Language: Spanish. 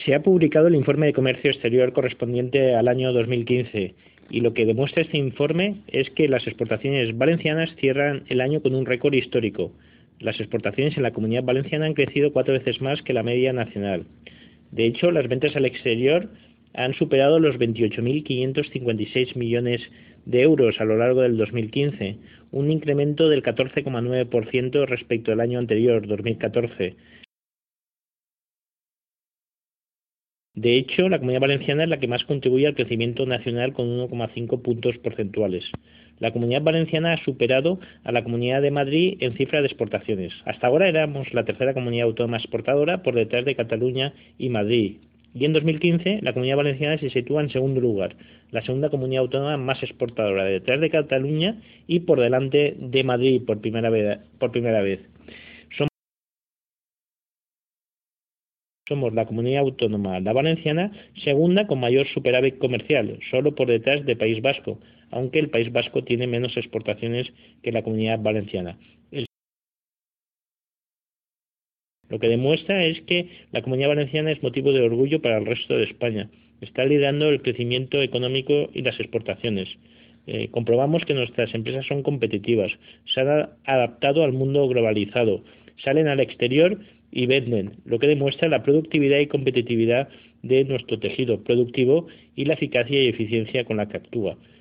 Se ha publicado el informe de comercio exterior correspondiente al año 2015 y lo que demuestra este informe es que las exportaciones valencianas cierran el año con un récord histórico. Las exportaciones en la Comunidad Valenciana han crecido 4 veces más que la media nacional. De hecho, las ventas al exterior han superado los 28.556 millones de euros a lo largo del 2015, un incremento del 14,9% respecto al año anterior, 2014. De hecho, la Comunidad Valenciana es la que más contribuye al crecimiento nacional con 1,5 puntos porcentuales. La Comunidad Valenciana ha superado a la Comunidad de Madrid en cifra de exportaciones. Hasta ahora éramos la tercera comunidad autónoma exportadora por detrás de Cataluña y Madrid. Y en 2015 la Comunidad Valenciana se sitúa en segundo lugar, la segunda comunidad autónoma más exportadora, detrás de Cataluña y por delante de Madrid por primera vez. Somos la comunidad autónoma, la valenciana, segunda con mayor superávit comercial, solo por detrás de País Vasco, aunque el País Vasco tiene menos exportaciones que la comunidad valenciana. Lo que demuestra es que la comunidad valenciana es motivo de orgullo para el resto de España. Está liderando el crecimiento económico y las exportaciones. Comprobamos que nuestras empresas son competitivas, se han adaptado al mundo globalizado, salen al exterior y venden, lo que demuestra la productividad y competitividad de nuestro tejido productivo y la eficacia y eficiencia con la que actúa.